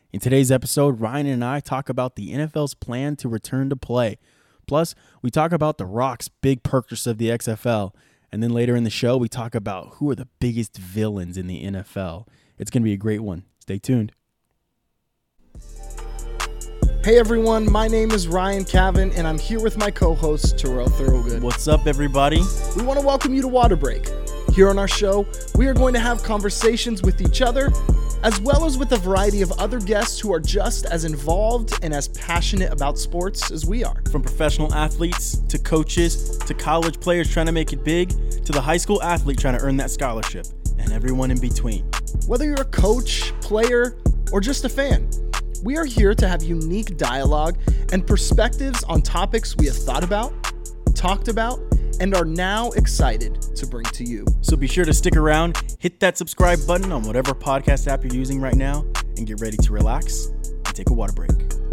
In today's episode, Ryan and I talk about the NFL's plan to return to play. Plus, we talk about The Rock's big purchase of the XFL. And then later in the show, we talk about who are the biggest villains in the NFL. It's going to be a great one. Stay tuned. Hey everyone, my name is Ryan Cavan, and I'm here with my co-host, Terrell Thorogood. What's up, everybody? We want to welcome you to Water Break. Here on our show, we are going to have conversations with each other, as well as with a variety of other guests who are just as involved and as passionate about sports as we are. From professional athletes to coaches to college players trying to make it big to the high school athlete trying to earn that scholarship and everyone in between. Whether you're a coach, player, or just a fan, we are here to have unique dialogue and perspectives on topics we have thought about, talked about, and are now excited to bring to you. So be sure to stick around, hit that subscribe button on whatever podcast app you're using right now, and get ready to relax and take a water break.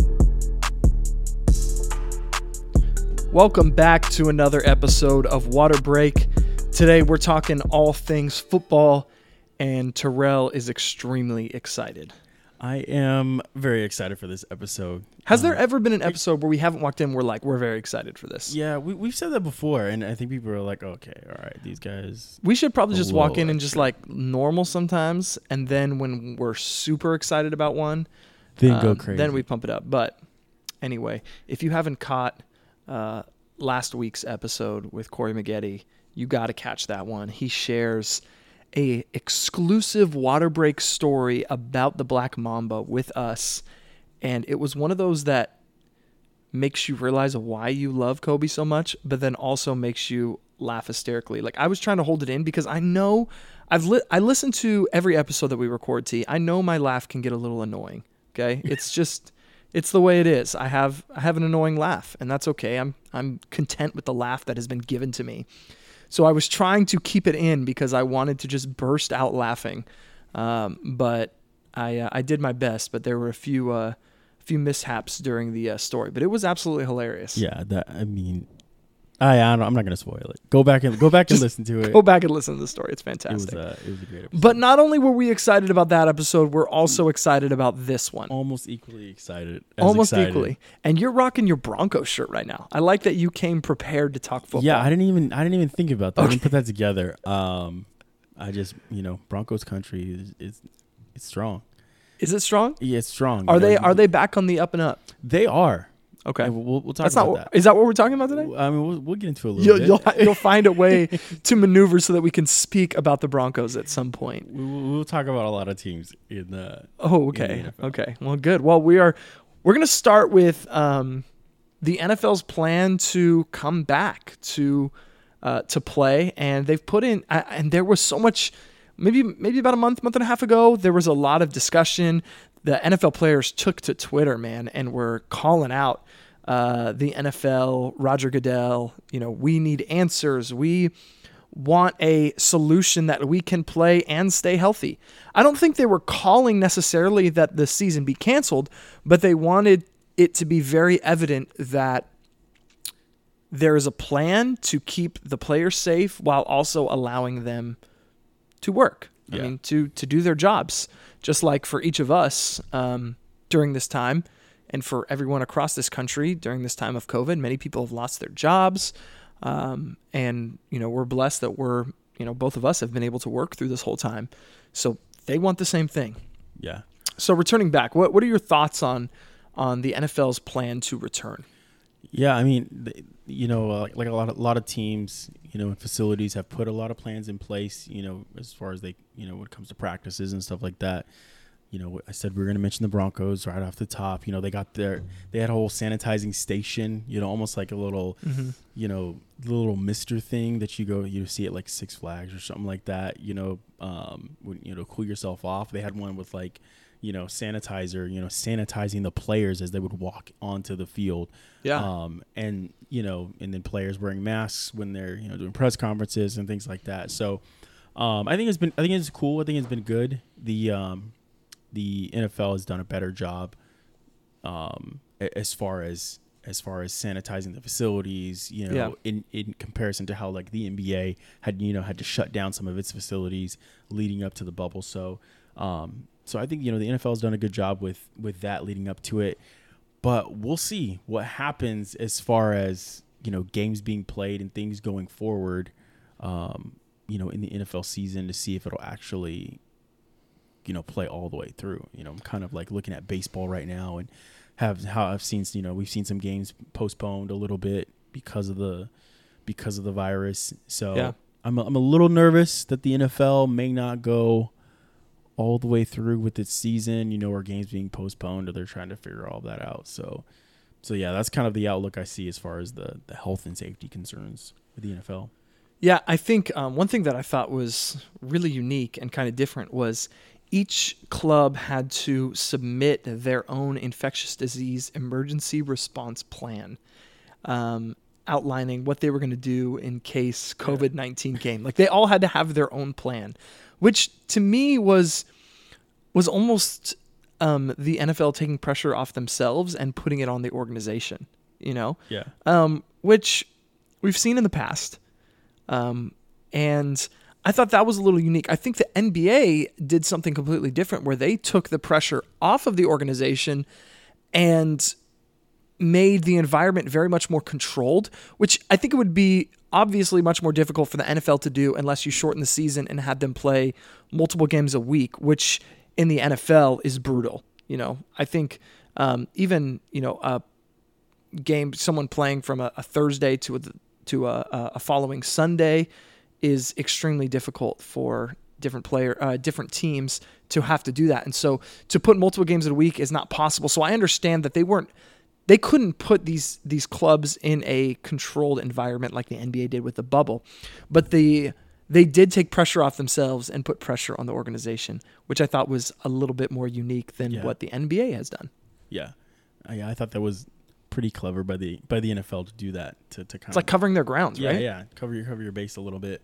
Welcome back to another episode of Water Break. Today we're talking all things football, and Terrell is extremely excited. I am very excited for this episode. Has there ever been an episode where we haven't walked in, we're very excited for this? Yeah, we've said that before, and I think people are like, okay, all right, these guys. We should probably just walk in and just like normal sometimes, and then when we're super excited about one, Then go crazy. Then we pump it up. But anyway, if you haven't caught last week's episode with Corey Maggette, you got to catch that one. He shares a exclusive Water Break story about the Black Mamba with us, and it was one of those that makes you realize why you love Kobe so much, but then also makes you laugh hysterically. Like, I was trying to hold it in because I know I listen to every episode that we record. T. I know my laugh can get a little annoying. Okay, it's just it's the way it is. I have an annoying laugh, and that's okay. I'm content with the laugh that has been given to me. So I was trying to keep it in because I wanted to just burst out laughing, but I did my best. But there were a few mishaps during the story, but it was absolutely hilarious. Yeah, I'm not gonna spoil it. Go back and listen to it. Go back and listen to the story. It's fantastic. It was a great episode. But not only were we excited about that episode, we're also excited about this one. Almost equally excited. Equally. And you're rocking your Broncos shirt right now. I like that you came prepared to talk football. Yeah, I didn't even think about that. Okay. I didn't put that together. I just, Broncos country is strong. Is it strong? Yeah, it's strong. Are they back on the up and up? They are. Okay, and we'll talk about that. Is that what we're talking about today? I mean, we'll get into a little bit. You'll find a way to maneuver so that we can speak about the Broncos at some point. We'll talk about a lot of teams in the. Oh, okay, in the NFL. Okay. Well, good. Well, we're going to start with the NFL's plan to come back to play, and they've put in, and there was so much. Maybe about a month and a half ago, there was a lot of discussion. The NFL players took to Twitter, man, and were calling out the NFL, Roger Goodell. We need answers. We want a solution that we can play and stay healthy. I don't think they were calling necessarily that the season be canceled, but they wanted it to be very evident that there is a plan to keep the players safe while also allowing them to work. Yeah. I mean, to do their jobs, just like for each of us during this time, and for everyone across this country during this time of COVID. Many people have lost their jobs, and we're blessed that we're both of us have been able to work through this whole time. So they want the same thing. Yeah. So returning back, what are your thoughts on the NFL's plan to return? Yeah, I mean, like a lot of teams, and facilities have put a lot of plans in place, as far as they, when it comes to practices and stuff like that. I said we were going to mention the Broncos right off the top. They had a whole sanitizing station, almost like a little, little mister thing that you see at like Six Flags or something like that, when, cool yourself off. They had one with like, sanitizer, sanitizing the players as they would walk onto the field. Yeah. And then players wearing masks when they're, doing press conferences and things like that. So, I think it's cool. I think it's been good. The NFL has done a better job, as far as sanitizing the facilities, in comparison to how like the NBA had to shut down some of its facilities leading up to the bubble. So, So I think, the NFL has done a good job with that leading up to it. But we'll see what happens as far as, games being played and things going forward, in the NFL season to see if it'll actually, play all the way through. I'm kind of like looking at baseball right now and we've seen some games postponed a little bit because of the virus. So yeah. I'm a little nervous that the NFL may not go all the way through with its season, or games being postponed, or they're trying to figure all that out. So yeah, that's kind of the outlook I see as far as the health and safety concerns with the NFL. Yeah, I think one thing that I thought was really unique and kind of different was each club had to submit their own infectious disease emergency response plan, outlining what they were going to do in case COVID-19 came. Like they all had to have their own plan, which to me was almost the NFL taking pressure off themselves and putting it on the organization, Yeah. Which we've seen in the past. And I thought that was a little unique. I think the NBA did something completely different where they took the pressure off of the organization and made the environment very much more controlled, which I think it would be obviously much more difficult for the NFL to do unless you shorten the season and have them play multiple games a week, which in the NFL is brutal. I think even a game, someone playing from a Thursday to a following Sunday is extremely difficult for different teams to have to do that. And so to put multiple games in a week is not possible. So I understand that they couldn't put these clubs in a controlled environment like the NBA did with the bubble, but they did take pressure off themselves and put pressure on the organization, which I thought was a little bit more unique than what the NBA has done. Yeah. I thought that was pretty clever by the NFL to do that to kind of, it's like covering their grounds, right? Yeah, cover your base a little bit.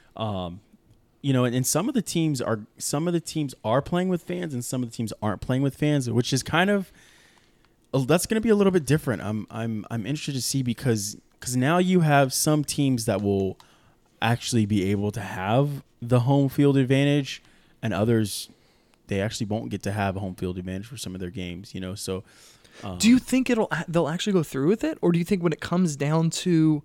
And some of the teams are playing with fans and some of the teams aren't playing with fans, which is kind of that's going to be a little bit different. I'm interested to see because now you have some teams that will actually be able to have the home field advantage, and others they actually won't get to have a home field advantage for some of their games. So. Do you think they'll actually go through with it, or do you think when it comes down to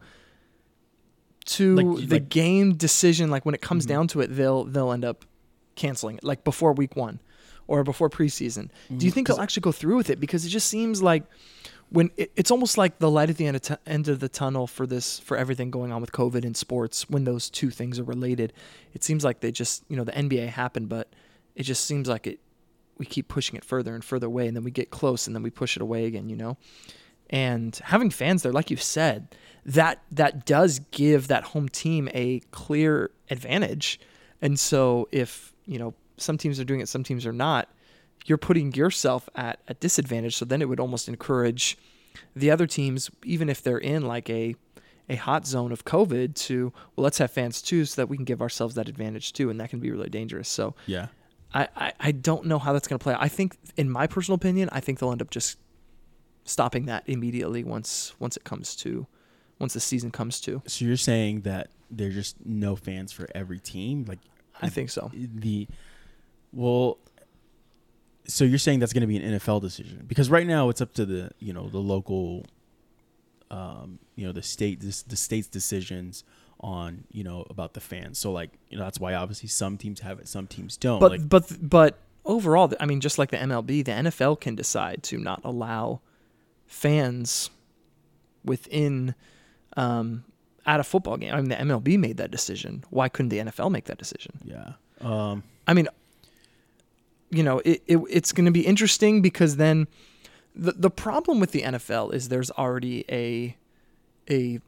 the game decision, like when it comes down to it, they'll end up canceling it, like before week 1 or before preseason? Do you think they'll actually go through with it? Because it just seems like when it's almost like the light at the end of the tunnel for everything going on with COVID in sports. When those two things are related, it seems like they just the NBA happened, but it just seems like we keep pushing it further and further away, and then we get close, and then we push it away again, And having fans there, like you said, that does give that home team a clear advantage. And so if, some teams are doing it, some teams are not, you're putting yourself at a disadvantage. So then it would almost encourage the other teams, even if they're in like a hot zone of COVID, to, well, let's have fans too so that we can give ourselves that advantage too, and that can be really dangerous. So yeah. I don't know how that's going to play out. I think, in my personal opinion, I think they'll end up just stopping that immediately once the season comes to. So you're saying that there's just no fans for every team? Like, I think so. So you're saying that's going to be an NFL decision? Because right now it's up to the local, the state's decisions on about the fans. So that's why obviously some teams have it, some teams don't. But overall, I mean, just like the MLB, the NFL can decide to not allow fans within at a football game. I mean, the MLB made that decision. Why couldn't the NFL make that decision? Yeah. I mean, it's going to be interesting because then the problem with the NFL is there's already a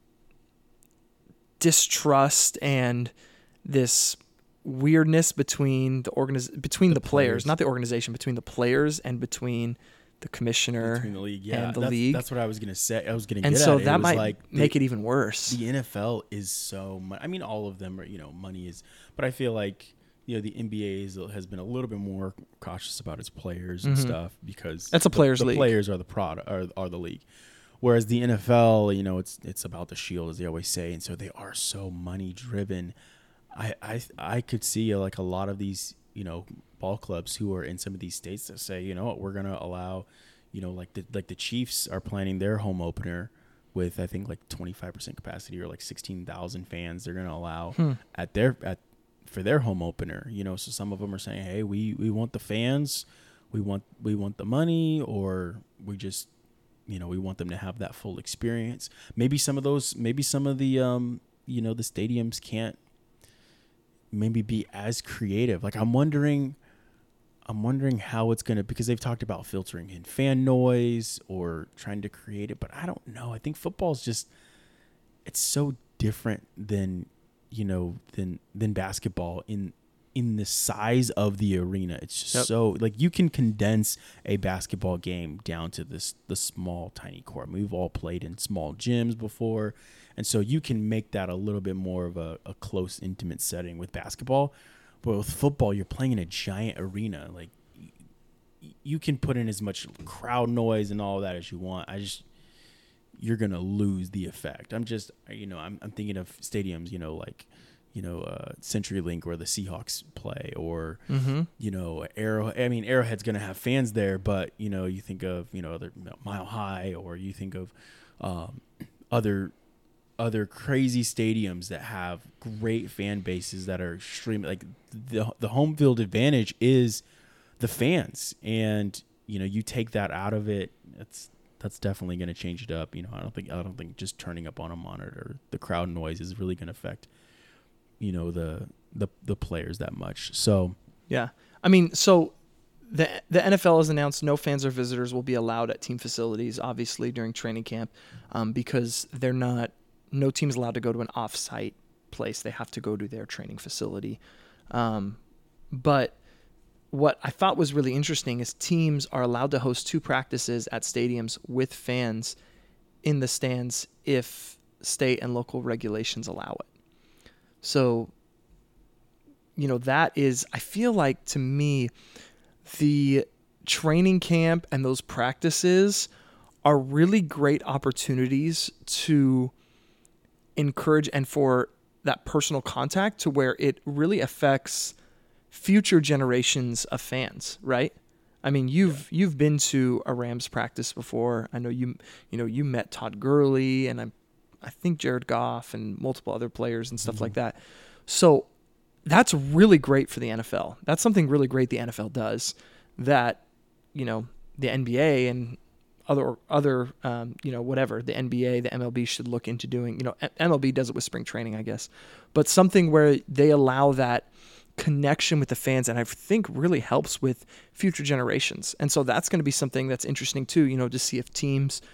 distrust and this weirdness between the players, not the organization, between the players and between the commissioner, between the league, and the league. That's what I was gonna say. I was gonna and get so at it. that It might make it even worse. The NFL is so much. I mean, all of them are, money is, but I feel like the NBA has been a little bit more cautious about its players and stuff because that's a players' league. The players are the product, are the league. Whereas the NFL, it's about the shield, as they always say, and so they are so money driven. I could see like a lot of these ball clubs who are in some of these states that say, you know what, we're going to allow, like the Chiefs are planning their home opener with, I think, like 25% capacity or like 16,000 fans they're going to allow for their home opener. So some of them are saying, hey, we want the fans, we want the money, or we just, we want them to have that full experience. Maybe some of the the stadiums can't maybe be as creative. Like I'm wondering how it's going to, because they've talked about filtering in fan noise or trying to create it, but I don't know. I think football's just, it's so different than basketball in the size of the arena. It's just so, like, you can condense a basketball game down to the small, tiny court. I mean, we've all played in small gyms before, and so you can make that a little bit more of a close, intimate setting with basketball. But with football, you're playing in a giant arena. Like, you can put in as much crowd noise and all of that as you want. You're gonna lose the effect. I'm thinking of stadiums, like, CenturyLink where the Seahawks play, or Arrowhead's gonna have fans there, but you think of other Mile High, or you think of other crazy stadiums that have great fan bases that are extreme. Like the home field advantage is the fans, and you take that out of it, that's definitely going to change it up. I don't think just turning up on a monitor, the crowd noise is really going to affect the players that much. So yeah, I mean, so the NFL has announced no fans or visitors will be allowed at team facilities, obviously during training camp, because no team is allowed to go to an off-site place. They have to go to their training facility. But what I thought was really interesting is teams are allowed to host 2 practices at stadiums with fans in the stands if state and local regulations allow it. So, that is, I feel like, to me, the training camp and those practices are really great opportunities to encourage and for that personal contact, to where it really affects future generations of fans, right? I mean, you've been to a Rams practice before. I know you met Todd Gurley and I think Jared Goff and multiple other players and stuff like that. So that's really great for the NFL. That's something really great the NFL does that, the NBA and other whatever, the NBA, the MLB should look into doing. MLB does it with spring training, I guess, but something where they allow that connection with the fans, and I think really helps with future generations. And so that's going to be something that's interesting too, to see if teams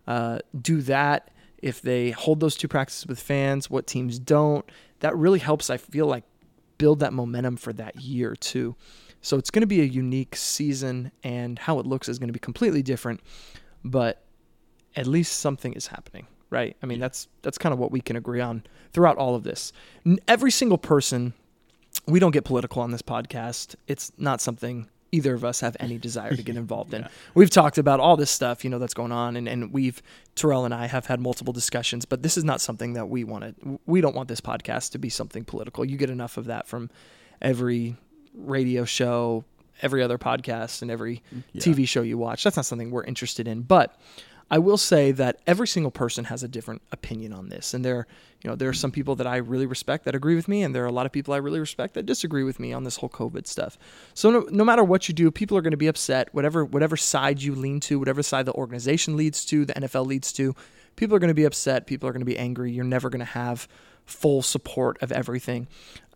do that, if they hold those 2 practices with fans, what teams don't. That really helps, I feel like, build that momentum for that year too. So it's going to be a unique season, and how it looks is going to be completely different, but at least something is happening, right? I mean, that's kind of what we can agree on throughout all of this. Every single person, we don't get political on this podcast. It's not something either of us have any desire to get involved in. We've talked about all this stuff, that's going on, and Terrell and I have had multiple discussions, but this is not something that we don't want this podcast to be something political. You get enough of that from every radio show, every other podcast, and every TV show you watch. That's not something we're interested in, but I will say that every single person has a different opinion on this. And there are some people that I really respect that agree with me, and there are a lot of people I really respect that disagree with me on this whole COVID stuff. So no matter what you do, people are going to be upset, whatever side you lean to, whatever side the organization leads to, the NFL leads to, people are going to be upset. People are going to be angry. You're never going to have full support of everything.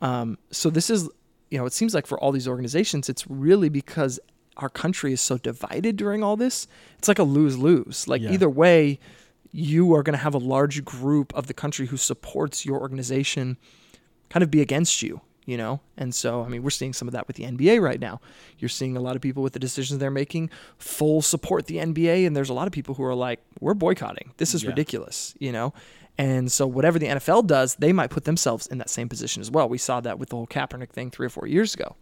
So this is, it seems like for all these organizations, it's really because our country is so divided during all this. It's like a lose-lose. Either way, you are going to have a large group of the country who supports your organization kind of be against you, And so, I mean, we're seeing some of that with the NBA right now. You're seeing a lot of people with the decisions they're making full support the NBA, and there's a lot of people who are like, we're boycotting. This is ridiculous, And so whatever the NFL does, they might put themselves in that same position as well. We saw that with the whole Kaepernick thing 3 or 4 years ago.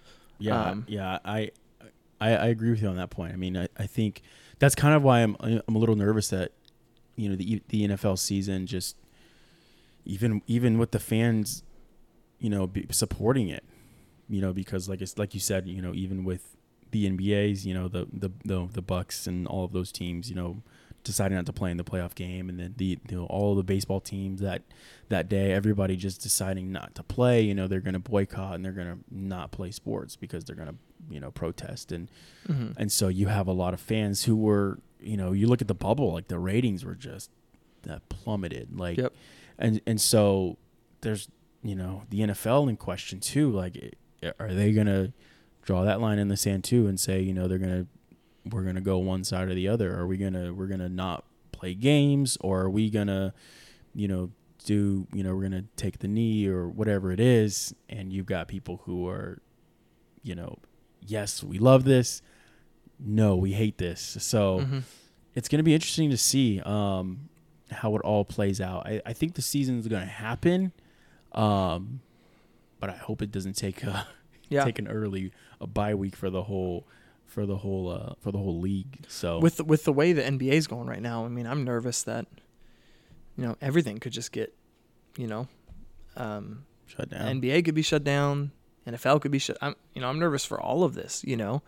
I agree with you on that point. I mean, I think that's kind of why I'm a little nervous that, the NFL season, just even with the fans, supporting it, because like you said, even with the NBA's, the Bucks and all of those teams, deciding not to play in the playoff game, and then all the baseball teams that day, everybody just deciding not to play. They're going to boycott and they're going to not play sports because they're going to protest, and so you have a lot of fans who were you look at the bubble, like the ratings were just plummeted, like yep. and so there's the NFL in question too. Like, are they going to draw that line in the sand too and say we're gonna go one side or the other? Are we're gonna not play games, or are we gonna we're gonna take the knee or whatever it is? And you've got people who are yes, we love this, no, we hate this. So it's gonna be interesting to see how it all plays out. I think the season is gonna happen, but I hope it doesn't take take a bye week for the whole league. So with the way the NBA is going right now, I mean, I'm nervous that everything could just get shut down. NBA could be shut down. NFL could be shut. I'm nervous for all of this.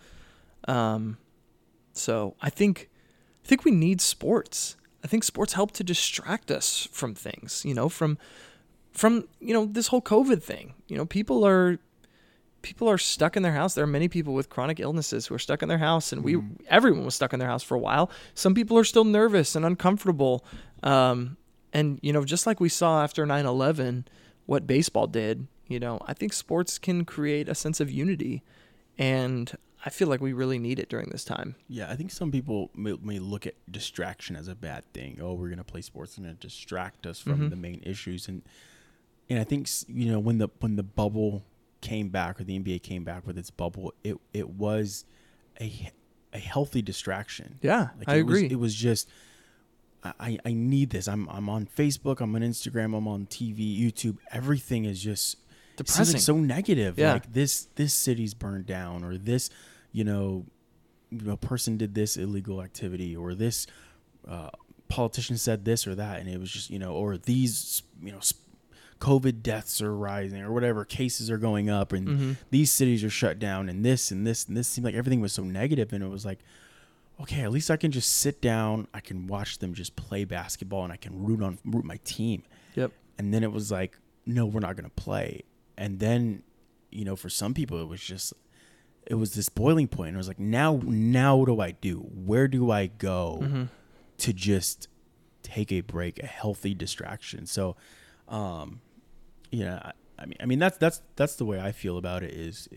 So I think we need sports. I think sports help to distract us from things. From this whole COVID thing. People are stuck in their house. There are many people with chronic illnesses who are stuck in their house, and everyone was stuck in their house for a while. Some people are still nervous and uncomfortable. And just like we saw after 9/11, what baseball did, I think sports can create a sense of unity, and I feel like we really need it during this time. Yeah, I think some people may look at distraction as a bad thing. Oh, we're going to play sports and to distract us from the main issues. And I think, when the bubble came back, or the NBA came back with its bubble, it was a healthy distraction. Yeah, I agree. It was just, I need this. I'm on Facebook, I'm on Instagram, I'm on TV, YouTube. Everything is just depressing, like so negative. Yeah. Like this city's burned down, or this, person did this illegal activity, or this politician said this or that, and it was just, or these, COVID deaths are rising, or whatever, cases are going up, and these cities are shut down, and this and this and this. Seemed like everything was so negative, and it was like, okay, at least I can just sit down, I can watch them just play basketball, and I can root my team. Yep. And then it was like, no, we're not going to play. And then, for some people, it was this boiling point. And it was like, now what do I do? Where do I go to just take a break, a healthy distraction? So, I mean that's the way I feel about it. Is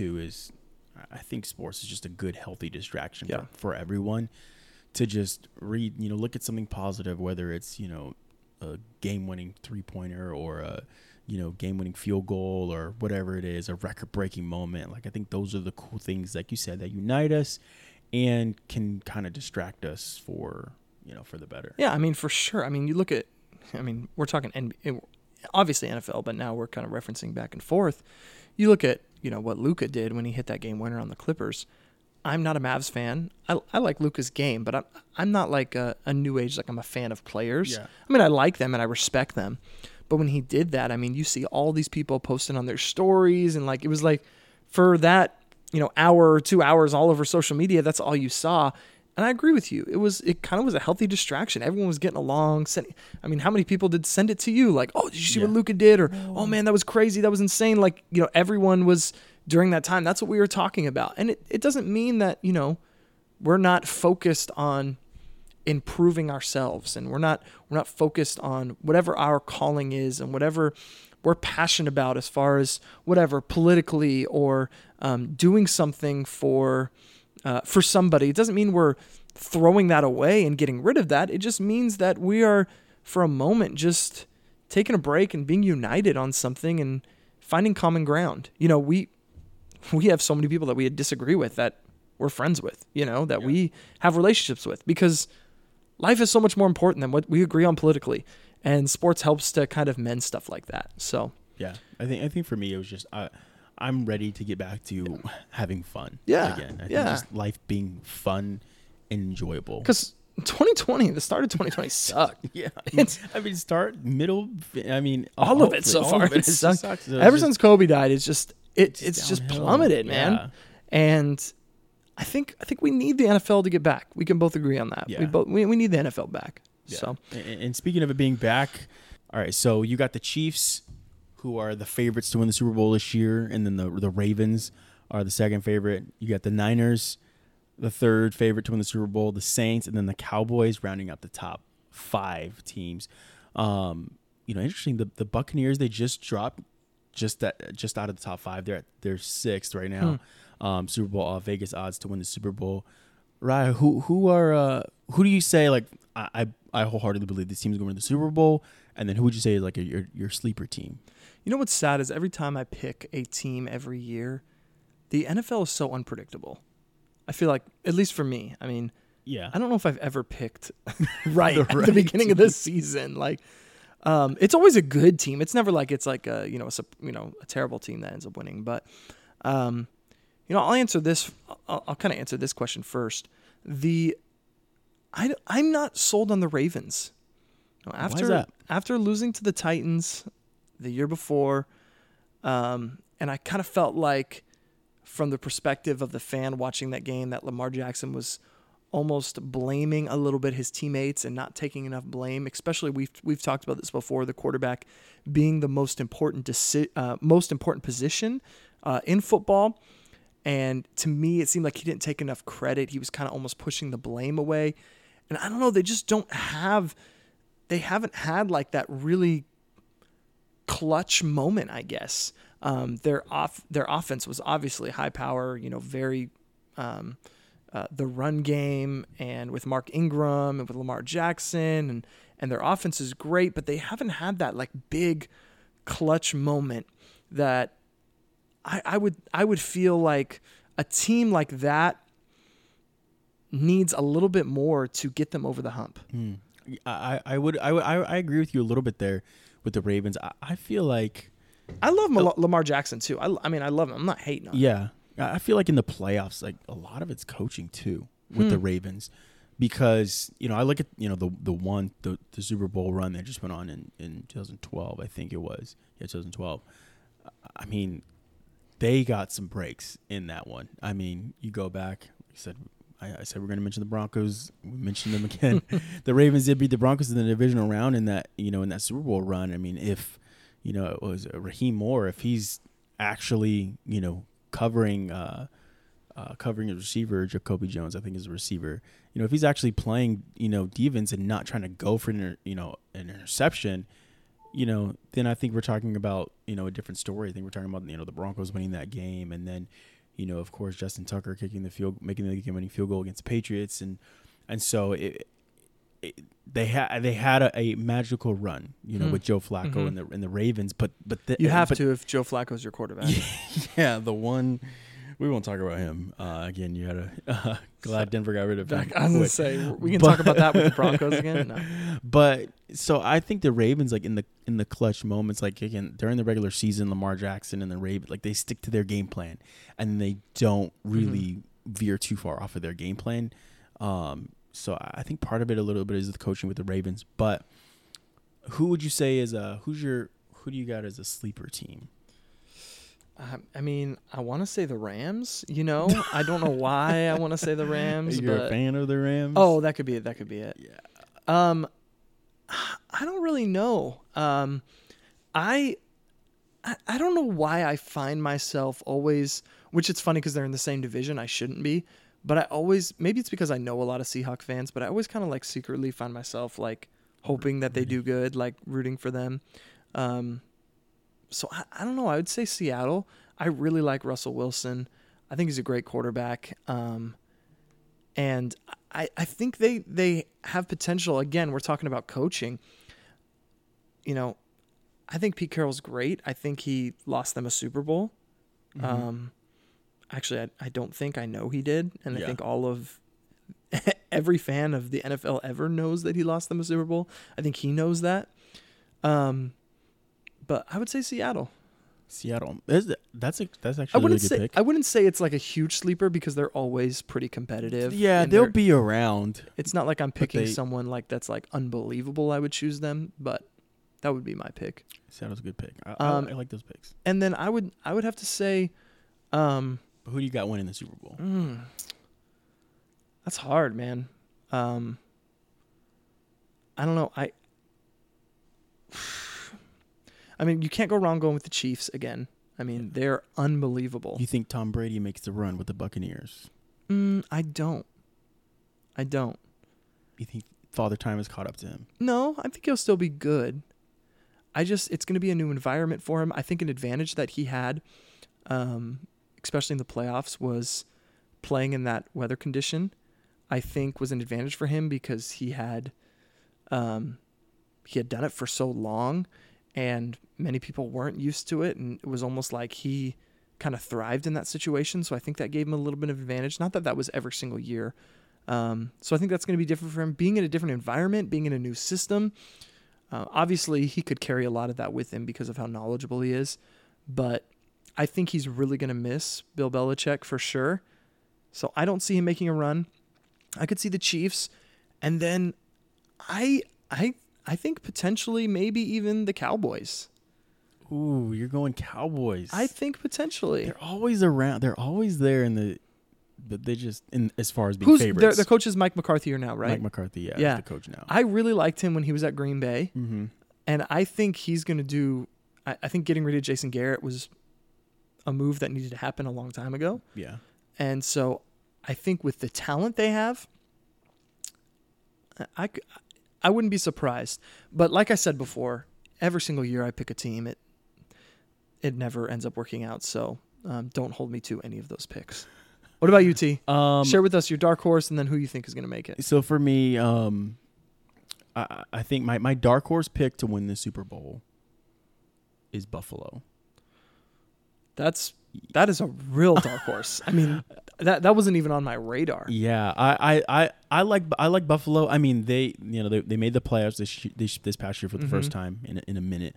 I think sports is just a good, healthy distraction for everyone to just read, look at something positive, whether it's a game-winning three-pointer, or a game-winning field goal, or whatever it is, a record-breaking moment. Like, I think those are the cool things, like you said, that unite us and can kind of distract us for the better. Yeah, I mean, for sure. I mean, you look at, we're talking obviously NFL, but now we're kind of referencing back and forth. You look at, what Luka did when he hit that game winner on the Clippers. I'm not a Mavs fan. I like Luka's game, but I'm not like a new age, like I'm a fan of players. Yeah. I mean, I like them and I respect them. But when he did that, I mean, you see all these people posting on their stories, and like, it was like for that, hour or 2 hours all over social media, that's all you saw. And I agree with you. It kind of was a healthy distraction. Everyone was getting along. How many people did send it to you? Like, oh, did you see what Luka did? Or, oh man, that was crazy. That was insane. Like, everyone was during that time. That's what we were talking about. And it doesn't mean that, we're not focused on improving ourselves, and we're not focused on whatever our calling is and whatever we're passionate about, as far as whatever politically, or doing something for somebody. It doesn't mean we're throwing that away and getting rid of that. It just means that we are, for a moment, just taking a break and being united on something and finding common ground. We have so many people that we disagree with that we're friends with, that we have relationships with, because life is so much more important than what we agree on politically, and sports helps to kind of mend stuff like that. So yeah, I think for me, it was just, I'm ready to get back to having fun again. I think just life being fun and enjoyable. Because 2020, the start of 2020 sucked. Yeah. Start, middle, all of it so far. It sucks. Ever since Kobe died, it's just it's just plummeted, man. Yeah. And I think we need the NFL to get back. We can both agree on that. Yeah. We need the NFL back. Yeah. So, and speaking of it being back, all right, so you got the Chiefs, who are the favorites to win the Super Bowl this year, and then the Ravens are the second favorite. You got the Niners, the third favorite to win the Super Bowl, the Saints, and then the Cowboys rounding out the top 5 teams. Interesting. The Buccaneers, they just dropped just out of the top 5. They're 6th right now. Super Bowl Vegas odds to win the Super Bowl. Raya, who do you say, like, I wholeheartedly believe this team is going to win the Super Bowl, and then who would you say is like your sleeper team? You know what's sad is every time I pick a team every year, the NFL is so unpredictable. I feel like, at least for me, I mean, yeah, I don't know if I've ever picked right at the beginning of this season. Like, it's always a good team. It's never like it's like a terrible team that ends up winning. But I'll answer this. I'll kind of answer this question first. I'm not sold on the Ravens. Why is that? After losing to the Titans the year before, and I kind of felt like, from the perspective of the fan watching that game, that Lamar Jackson was almost blaming a little bit his teammates and not taking enough blame. Especially we've talked about this before, the quarterback being the most important position in football. And to me, it seemed like he didn't take enough credit. He was kind of almost pushing the blame away. And I don't know, they haven't had like that really clutch moment, I guess. Their offense was obviously high power, very the run game, and with Mark Ingram and with Lamar Jackson, and their offense is great, but they haven't had that like big clutch moment that I would feel like a team like that needs a little bit more to get them over the hump. I agree with you a little bit there with the Ravens. I feel like I love Lamar Jackson too. I mean, I love him. I'm not hating on him. Yeah. I feel like in the playoffs, like a lot of it's coaching too with the Ravens, because I look at the Super Bowl run that just went on in 2012. I think it was 2012. I mean, they got some breaks in that one. I mean, you go back. I said we're going to mention the Broncos. We mentioned them again. The Ravens did beat the Broncos in the divisional round in that Super Bowl run. I mean, if it was Raheem Moore, if he's actually covering his receiver, Jacoby Jones, I think is a receiver. If he's actually playing defense and not trying to go for an interception, then I think we're talking about a different story. I think we're talking about the Broncos winning that game, and then of course Justin Tucker making the game-winning field goal against the Patriots, and so they had a magical run, with Joe Flacco and the Ravens, but you have to if Joe Flacco's your quarterback. Yeah, the one. We won't talk about him again. You had glad Denver got rid of him. I was gonna say we can talk about that with the Broncos again. No. But so I think the Ravens, like in the clutch moments, like again during the regular season, Lamar Jackson and the Ravens, like they stick to their game plan and they don't really veer too far off of their game plan. So I think part of it a little bit is the coaching with the Ravens. But who would you say is who do you got as a sleeper team? I mean, I want to say the Rams. I don't know why I want to say the Rams. You're a fan of the Rams? Oh, that could be it. Yeah. I don't really know. I don't know why I find myself always, which it's funny because they're in the same division. I shouldn't be, but I always, maybe it's because I know a lot of Seahawks fans, but I always kind of like secretly find myself like hoping that they do good, like rooting for them. So I don't know. I would say Seattle. I really like Russell Wilson. I think he's a great quarterback. And I think they have potential. Again, we're talking about coaching. I think Pete Carroll's great. I think he lost them a Super Bowl. Actually, I don't think I know he did. And I think every fan of the NFL ever knows that he lost them a Super Bowl. I think he knows that. But I would say Seattle. That's actually a really good pick. I wouldn't say it's like a huge sleeper because they're always pretty competitive. Yeah, they'll be around. It's not like I'm picking someone like that's like unbelievable. I would choose them, but That would be my pick. Seattle's a good pick. I like those picks. And then I would have to say, But who do you got winning the Super Bowl? That's hard, man. I don't know. I mean, you can't go wrong going with the Chiefs again. I mean, they're unbelievable. You think Tom Brady makes the run with the Buccaneers? I don't. You think Father Time has caught up to him? No, I think he'll still be good. It's going to be a new environment for him. I think an advantage that he had, especially in the playoffs, was playing in that weather condition. I think was an advantage for him because he had done it for so long, and many people weren't used to it, and it was almost like he kind of thrived in that situation. So I think that gave him a little bit of advantage. Not that was every single year. So I think that's going to be different for him. Being in a different environment, being in a new system. Obviously, he could carry a lot of that with him because of how knowledgeable he is. But I think he's really going to miss Bill Belichick for sure. So I don't see him making a run. I could see the Chiefs. And then I think potentially maybe even the Cowboys. Ooh, you're going Cowboys. I think potentially. They're always around. They're always there but they just as far as being favorites. Their coach is Mike McCarthy now, right? Mike McCarthy, yeah. He's the coach now. I really liked him when he was at Green Bay, and I think he's going to do. I think getting rid of Jason Garrett was a move that needed to happen a long time ago. Yeah, and so I think with the talent they have, I wouldn't be surprised. But like I said before, every single year I pick a team, it never ends up working out. So don't hold me to any of those picks. What about you, T? Share with us your dark horse and then who you think is going to make it. So for me, I think my dark horse pick to win the Super Bowl is Buffalo. That is a real dark horse. I mean, that wasn't even on my radar. Yeah, I like Buffalo. I mean, they made the playoffs this past year for the first time in a minute.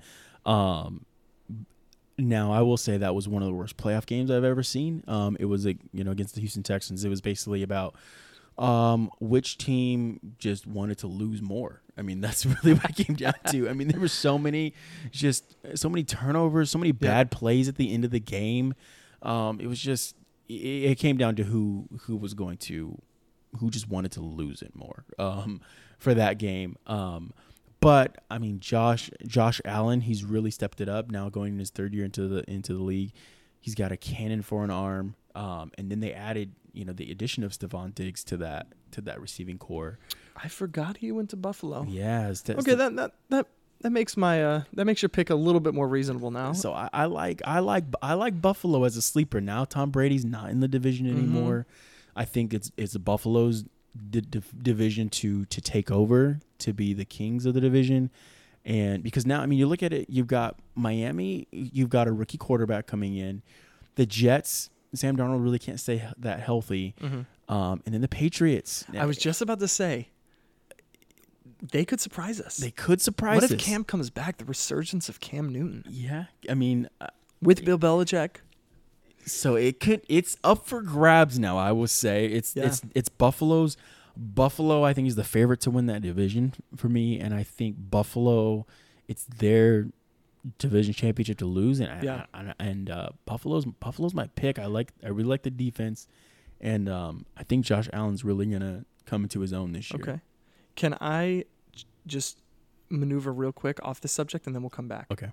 Now, I will say that was one of the worst playoff games I've ever seen. It was against the Houston Texans. It was basically about which team just wanted to lose more. I mean, that's really what it came down to. I mean, there were so many turnovers, so many bad plays at the end of the game. It was just it came down to who just wanted to lose it more for that game. But I mean, Josh Allen, he's really stepped it up now, going in his third year into the league. He's got a cannon for an arm, and then they added the addition of Stephon Diggs to that receiving core. I forgot he went to Buffalo. Yeah. Okay, that makes your pick a little bit more reasonable now. So I like Buffalo as a sleeper now. Tom Brady's not in the division anymore. I think it's Buffalo's division to take over, to be the kings of the division. And because now, I mean, you look at it, you've got Miami, you've got a rookie quarterback coming in. The Jets, Sam Darnold really can't stay that healthy. And then the Patriots. I was just about to say, they could surprise us. What if Cam comes back? The resurgence of Cam Newton. Yeah, I mean, with Bill Belichick. So it's up for grabs now. I will say it's Buffalo's. Buffalo, I think, is the favorite to win that division for me, and I think Buffalo, it's their division championship to lose, and Buffalo's my pick. I really like the defense, and I think Josh Allen's really gonna come into his own this year. Okay, can I just maneuver real quick off the subject, and then we'll come back? Okay.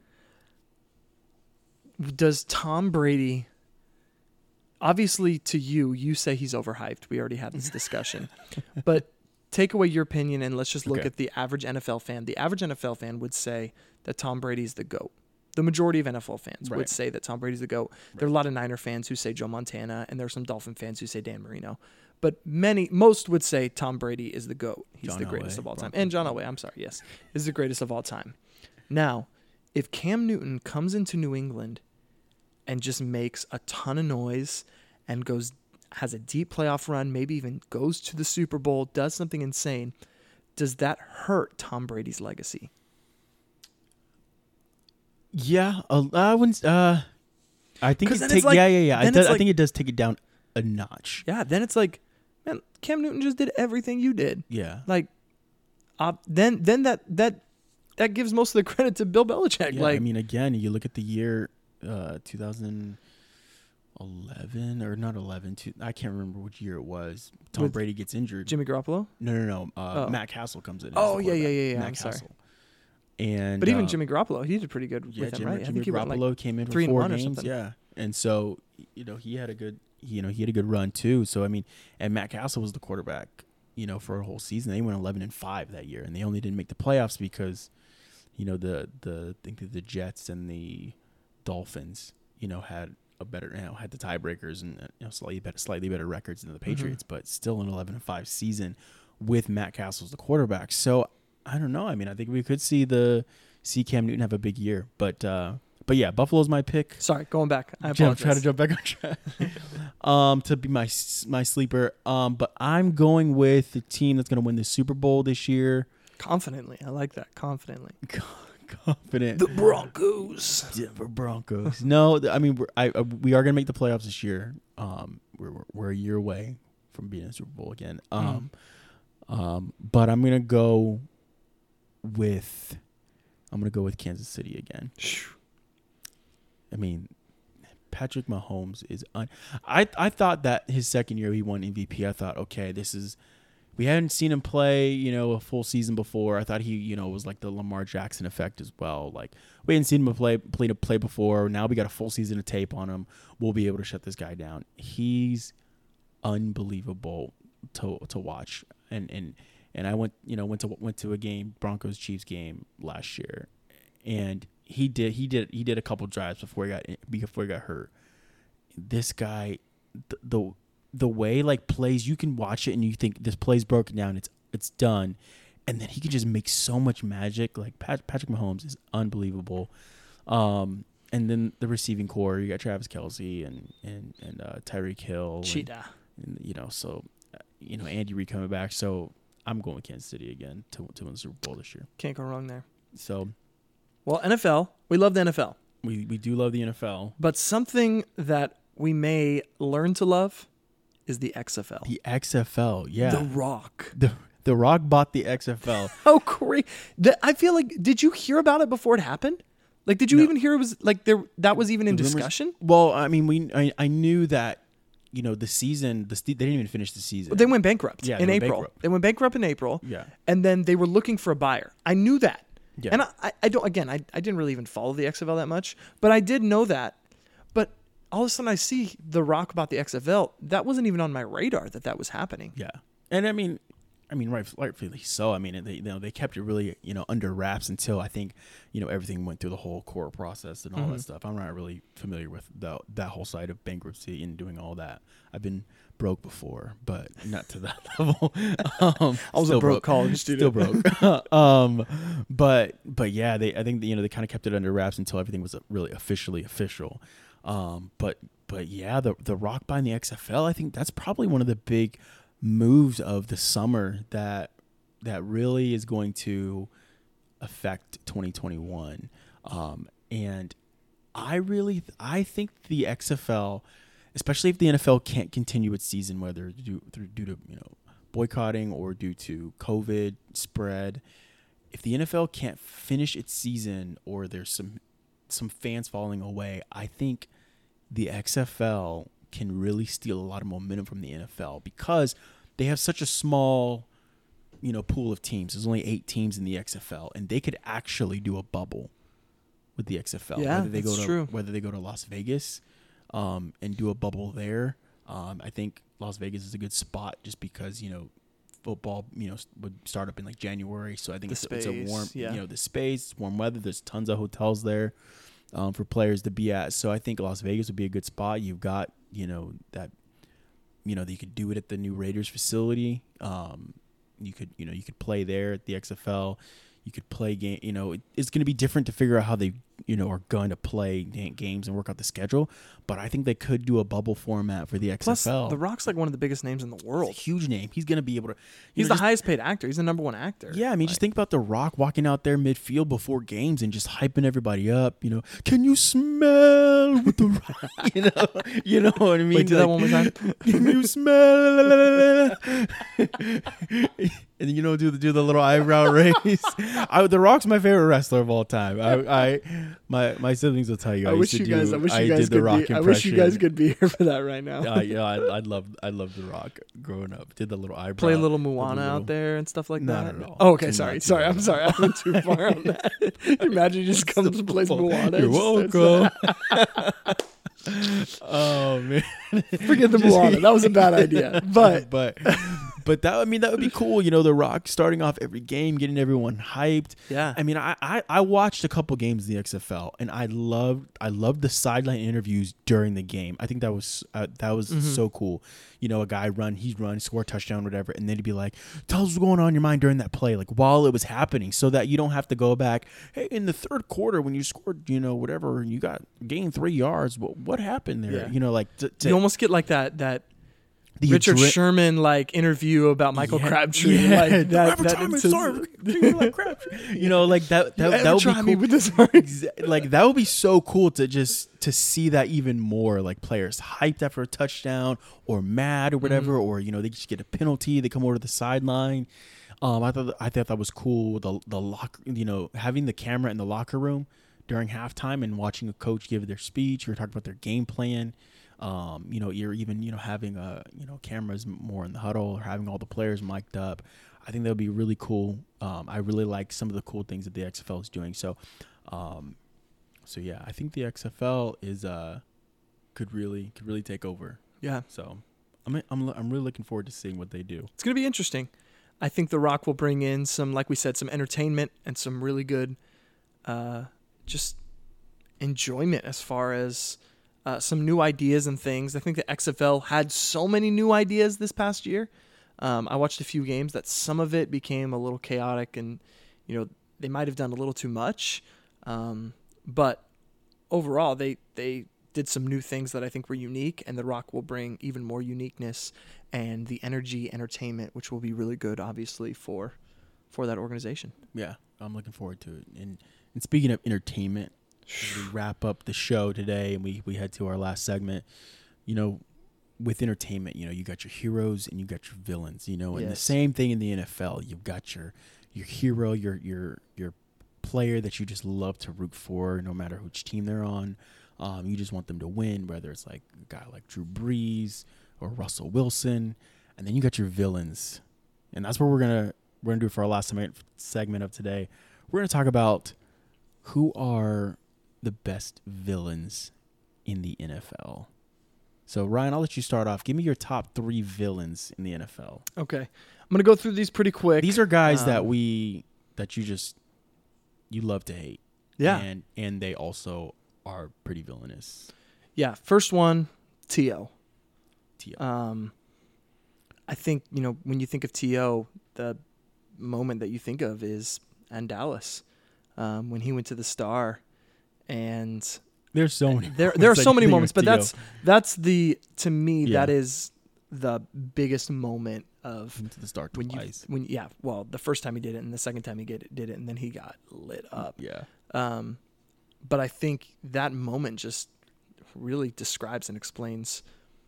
Does Tom Brady? Obviously, to you say he's overhyped. We already had this discussion. But take away your opinion and let's just look at the average NFL fan. The average NFL fan would say that Tom Brady's the GOAT. The majority of NFL fans would say that Tom Brady's the GOAT. There are a lot of Niner fans who say Joe Montana, and there are some Dolphin fans who say Dan Marino. But most would say Tom Brady is the GOAT. He's the greatest of all time. And John Elway, I'm sorry, yes, is the greatest of all time. Now, if Cam Newton comes into New England and just makes a ton of noise and has a deep playoff run, maybe even goes to the Super Bowl, does something insane, does that hurt Tom Brady's legacy? Yeah, I wouldn't. I think I think it does take it down a notch. Yeah, then it's like, man, Cam Newton just did everything you did. Yeah, like, then that that gives most of the credit to Bill Belichick. Yeah, I mean, again, you look at the year 2011 or not 11. I can't remember which year it was. Tom With Brady gets injured. Jimmy Garoppolo? No. Matt Castle comes in. Oh, yeah. Matt I'm sorry. Castle. And But even Jimmy Garoppolo, he did pretty good with him, Jimmy, right? Jimmy Garoppolo came in for 3-1 4 or games. something. Yeah, and so he had a good he had a good run too. So I mean, and Matt Castle was the quarterback, for a whole season. They went 11-5 that year, and they only didn't make the playoffs because, I think that the Jets and the Dolphins, had a better had the tiebreakers and slightly better records than the Patriots, but still an 11-5 season with Matt Castle as the quarterback. So I don't know. I mean, I think we could see Cam Newton have a big year, but yeah, Buffalo's my pick. Sorry, going back. I apologize. Try to jump back on track. To be my sleeper. But I'm going with the team that's going to win the Super Bowl this year. Confidently, I like that. Confidently. Confident. The Broncos. Denver Broncos. No, I mean we are going to make the playoffs this year. We're a year away from being in the Super Bowl again. But I'm going to go with Kansas City again. I mean, Patrick Mahomes is I thought that his second year he won MVP. I thought, okay, we hadn't seen him play, a full season before. I thought he, was like the Lamar Jackson effect as well. Like we hadn't seen him play before. Now we got a full season of tape on him. We'll be able to shut this guy down. He's unbelievable to watch. And I went to a game, Broncos Chiefs game last year, and he did a couple drives before he got hurt. This guy, the way like plays, you can watch it and you think this play's broken down, it's done, and then he can just make so much magic. Like Patrick Mahomes is unbelievable. And then the receiving core, you got Travis Kelce and Tyreek Hill, Cheetah, and so Andy Reid coming back. So I'm going with Kansas City again to win the Super Bowl this year. Can't go wrong there. So, well, NFL, we love the NFL. We do love the NFL. But something that we may learn to love is the XFL. The XFL, yeah. The Rock. The Rock bought the XFL. Oh, great. I feel like, did you hear about it before it happened? Like, did you even hear it was, like, that was even in discussion? Well, I mean, I knew that, the season, they didn't even finish the season. They went bankrupt in April. Bankrupt. They went bankrupt in April. Yeah. And then they were looking for a buyer. I knew that. Yeah. And I didn't really even follow the XFL that much, but I did know that. But all of a sudden I see The Rock about the XFL. That wasn't even on my radar that was happening. Yeah. And I mean, rightfully so. I mean, they kept it really, under wraps until I think, everything went through the whole core process and all that stuff. I'm not really familiar with that whole side of bankruptcy and doing all that. I've been broke before, but not to that level. I was a broke college student. Still broke. But yeah, I think they kind of kept it under wraps until everything was really officially official. But yeah, the Rock buying the XFL, I think that's probably one of the big moves of the summer that really is going to affect 2021. And I think the XFL, especially if the NFL can't continue its season, whether due to boycotting or due to COVID spread, if the NFL can't finish its season or there's some fans falling away, I think the XFL can really steal a lot of momentum from the NFL because they have such a small, pool of teams. There's only 8 teams in the XFL, and they could actually do a bubble with the XFL. Yeah, true. Whether they go to Las Vegas, and do a bubble there. I think Las Vegas is a good spot just because football would start up in like January, so I think it's a warm the space, warm weather. There's tons of hotels there for players to be at. So I think Las Vegas would be a good spot. You've got that you could do it at the new Raiders facility. You could play there at the XFL. You could play game. It's going to be different to figure out how they are going to play games and work out the schedule. But I think they could do a bubble format for the XFL. Plus, The Rock's like one of the biggest names in the world. He's a huge name. He's going to be able to. He's the highest paid actor. He's the number one actor. Yeah, I mean, just think about The Rock walking out there midfield before games and just hyping everybody up. Can you smell what The Rock? You know what I mean? Wait, do that one more time. Can you smell? And do the little eyebrow raise. The Rock's my favorite wrestler of all time. My siblings will tell you. I wish you guys could be here for that right now. I love The Rock growing up. Did the little eyebrow. Play a little Moana out there and stuff like that. Not at all. Oh, okay, sorry. I'm sorry. I went too far on that. Imagine he just comes and plays Moana. You're welcome. Oh man, forget the Moana. That was a bad idea. But that would be cool. The Rock starting off every game, getting everyone hyped. Yeah. I mean, I watched a couple games in the XFL, and I loved the sideline interviews during the game. I think that was so cool. A guy score a touchdown, whatever, and then he'd be like, "Tell us what's going on in your mind during that play," like while it was happening, so that you don't have to go back. Hey, in the third quarter when you scored, whatever, you gained 3 yards. What happened there? Yeah. You almost get like that. Richard Sherman interview about Michael Crabtree. Yeah. Like that. That would be cool. With this that would be so cool to see that even more, like players hyped after a touchdown or mad or whatever, or they just get a penalty, they come over to the sideline. I thought that was cool. The locker, having the camera in the locker room during halftime and watching a coach give their speech or talk about their game plan. You're even having cameras more in the huddle or having all the players mic'd up. I think that would be really cool. I really like some of the cool things that the XFL is doing. So yeah, I think the XFL is could really take over. Yeah. So I'm really looking forward to seeing what they do. It's gonna be interesting. I think The Rock will bring in some, like we said, some entertainment and some really good, just enjoyment as far as. Some new ideas and things. I think the XFL had so many new ideas this past year. I watched a few games that some of it became a little chaotic and, they might have done a little too much. But overall, they did some new things that I think were unique, and The Rock will bring even more uniqueness and the energy, entertainment, which will be really good, obviously, for that organization. Yeah, I'm looking forward to it. And speaking of entertainment, as we wrap up the show today and we head to our last segment, with entertainment, you got your heroes and you got your villains, and the same thing in the NFL. You've got your hero, your player that you just love to root for, no matter which team they're on. You just want them to win, whether it's like a guy like Drew Brees or Russell Wilson. And then you got your villains. And that's what we're gonna do for our last segment of today. We're gonna talk about who are the best villains in the NFL. So, Ryan, I'll let you start off. Give me your top 3 villains in the NFL. Okay. I'm going to go through these pretty quick. These are guys that you love to hate. Yeah. And they also are pretty villainous. Yeah. First one, T.O. I think, when you think of T.O., the moment that you think of is in Dallas, when he went to the Star. And there's so many. There are so many moments, but that's to me Yeah. that is the biggest moment of Went to the Star twice. The first time he did it, and the second time he did it, and then he got lit up. Yeah. But I think that moment just really describes and explains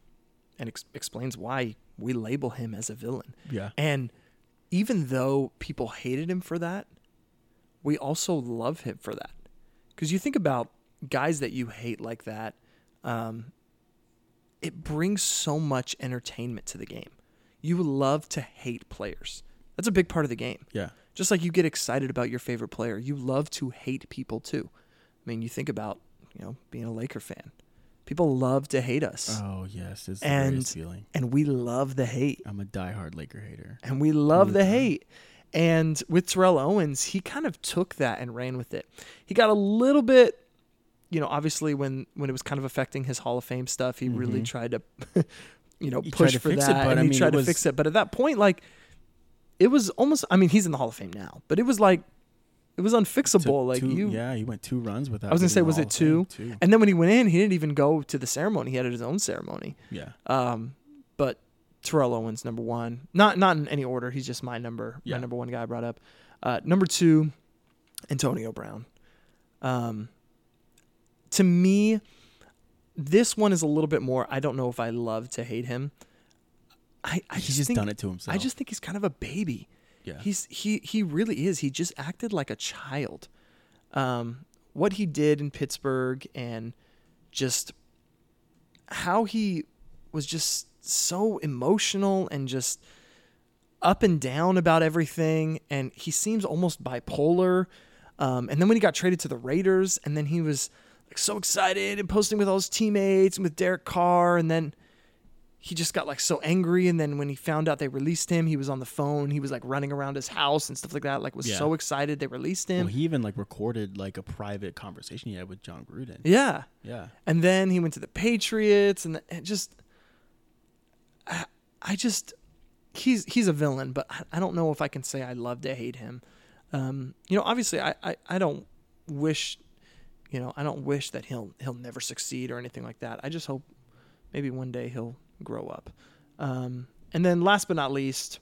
why we label him as a villain. Yeah. And even though people hated him for that, we also love him for that. Because you think about guys that you hate like that, it brings so much entertainment to the game. You love to hate players. That's a big part of the game. Yeah. Just like you get excited about your favorite player, you love to hate people too. I mean, you think about, being a Laker fan. People love to hate us. Oh, yes. It's the greatest feeling. And we love the hate. I'm a diehard Laker hater. And we love the hate. And with Terrell Owens, he kind of took that and ran with it. He got a little bit, obviously when it was kind of affecting his Hall of Fame stuff, he really tried to, push for that. He tried to fix it. But at that point, it was almost, he's in the Hall of Fame now, but it was it was unfixable. He went 2 runs without. I was going to say, was it 2? And then when he went in, he didn't even go to the ceremony. He had his own ceremony. Yeah. But Terrell Owens, number 1. Not in any order. He's just my number 1 guy I brought up. Number 2, Antonio Brown. To me, this one is a little bit more, I don't know if I love to hate him. He's just done it to himself. I just think he's kind of a baby. Yeah. He really is. He just acted like a child. What he did in Pittsburgh and just how he was just so emotional and just up and down about everything. And he seems almost bipolar. And then when he got traded to the Raiders, and then he was like so excited and posting with all his teammates and with Derek Carr, and then he just got like so angry. And then when he found out they released him, he was on the phone. He was like running around his house and stuff like that. Like was so excited they released him. Well, he even like recorded like a private conversation he had with John Gruden. Yeah. Yeah. And then he went to the Patriots, and just, I just, he's a villain, but I don't know if I can say I love to hate him. Obviously I don't wish, I don't wish that he'll never succeed or anything like that. I just hope maybe one day he'll grow up. And then last but not least,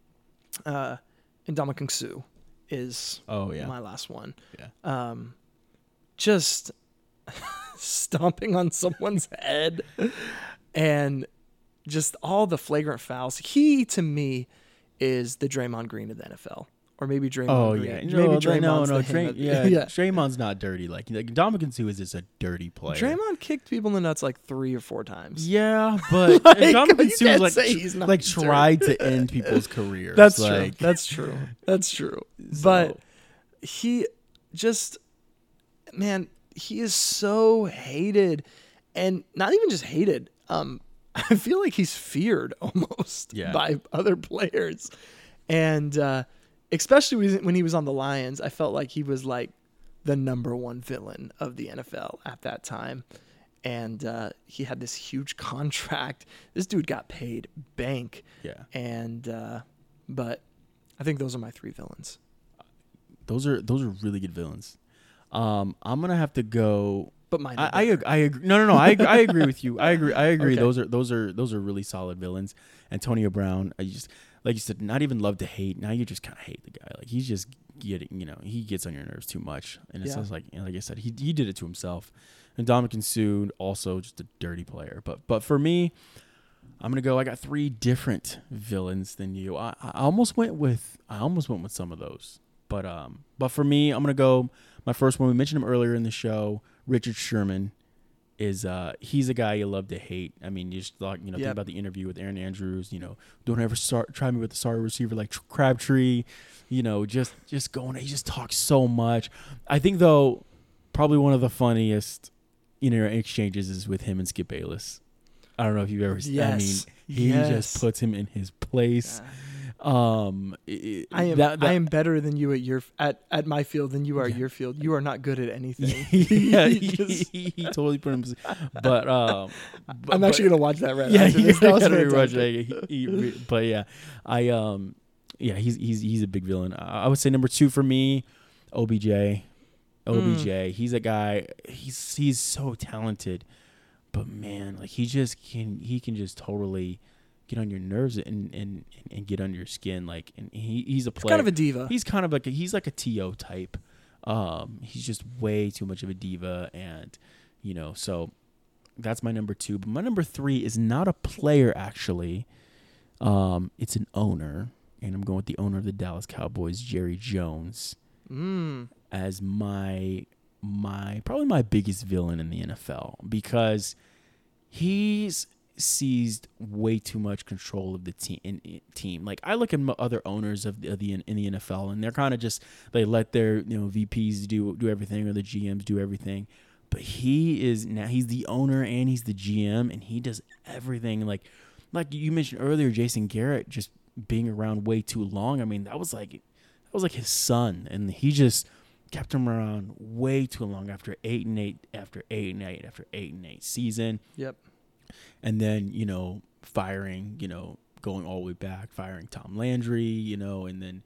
Ndamukong Suh is my last one. Yeah. Just stomping on someone's head and just all the flagrant fouls. He, to me, is the Draymond Green of the NFL. Or maybe Draymond Green. Maybe Draymond's Draymond's not dirty. Like Ndamukong Suh is just a dirty player. Draymond kicked people in the nuts like 3 or 4 times. Yeah, but Ndamukong Suh like tried to end people's careers. That's like, true. That's true. That's true. But he just, man, he is so hated, and not even just hated. I feel like he's feared almost by other players, and especially when he was on the Lions, I felt like he was like the number one villain of the NFL at that time. And he had this huge contract. This dude got paid bank. Yeah. And but I think those are my 3 villains. Those are really good villains. I'm gonna have to go. But mine. I agree. No. I agree with you. I agree. Okay. Those are really solid villains. Antonio Brown. I just, like you said, not even love to hate. Now you just kind of hate the guy. Like he's just getting, he gets on your nerves too much. And it sounds like, like I said, he did it to himself. And Ndamukong Suh, also just a dirty player. But for me, I'm gonna go. I got 3 different villains than you. I almost went with some of those. But for me, I'm gonna go. My first one, we mentioned him earlier in the show. Richard Sherman is he's a guy you love to hate. I mean, you just thought, think about the interview with Aaron Andrews. Don't ever try me with a sorry receiver like Crabtree. Just going. He just talks so much. I think though, probably one of the funniest exchanges is with him and Skip Bayless. I don't know if you've ever seen. I mean, he just puts him in his place. I am better than you at my field than you are at your field. You are not good at anything. he totally put him. But I'm actually gonna watch that right after this. That was fantastic. But he's a big villain. I would say number 2 for me, OBJ. He's a guy. He's so talented, but man, like he can just totally get on your nerves and get under your skin. Like, and he's a player. He's kind of a diva. He's kind of like he's like a T.O. type. He's just way too much of a diva, and so that's my number 2. But my number 3 is not a player actually. It's an owner, and I'm going with the owner of the Dallas Cowboys, Jerry Jones, as my probably my biggest villain in the NFL, because he's seized way too much control of the team. Like I look at other owners in the NFL, and they're kind of just, they let their VPs do everything, or the GMs do everything. But he's the owner and he's the GM, and he does everything. Like you mentioned earlier, Jason Garrett just being around way too long. I mean, that was like his son, and he just kept him around way too long after 8-8 season. Yep. And then, firing, going all the way back, firing Tom Landry, and then,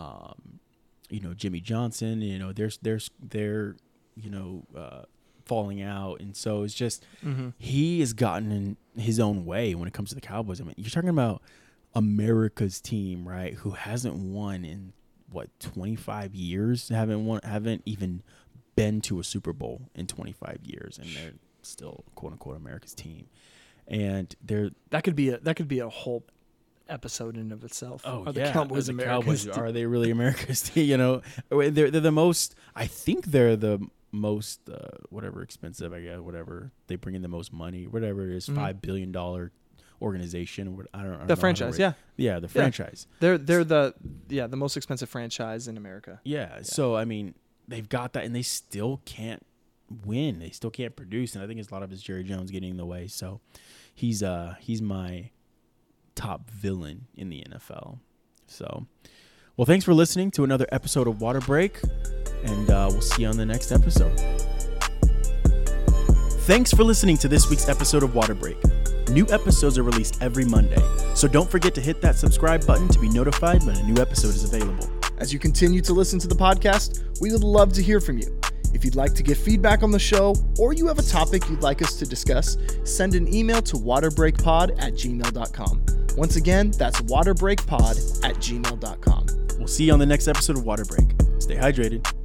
Jimmy Johnson, they're falling out. And so it's just, he has gotten in his own way when it comes to the Cowboys. I mean, you're talking about America's team, right? Who hasn't won in 25 years, haven't even been to a Super Bowl in 25 years. And they're still quote unquote America's team. And that could be a whole episode in of itself. Oh, Are yeah. the Cowboys the America's Cowboys, are they really America's team? You know, they're the most, I think they're the most, whatever expensive, I guess, whatever. They bring in the most money, whatever it is, $5 billion organization. I don't know. The franchise, yeah. Yeah, the franchise. They're the most expensive franchise in America. Yeah, so, I mean, they've got that, and they still can't win. They still can't produce, and I think a lot of it's Jerry Jones getting in the way. So he's my top villain in the NFL. So, well, thanks for listening to another episode of Water Break, and we'll see you on the next episode. Thanks for listening to this week's episode of Water Break. New episodes are released every Monday, so don't forget to hit that subscribe button to be notified when a new episode is available. As you continue to listen to the podcast, we would love to hear from you. If you'd like to give feedback on the show, or you have a topic you'd like us to discuss, send an email to waterbreakpod@gmail.com. Once again, that's waterbreakpod@gmail.com. We'll see you on the next episode of Water Break. Stay hydrated.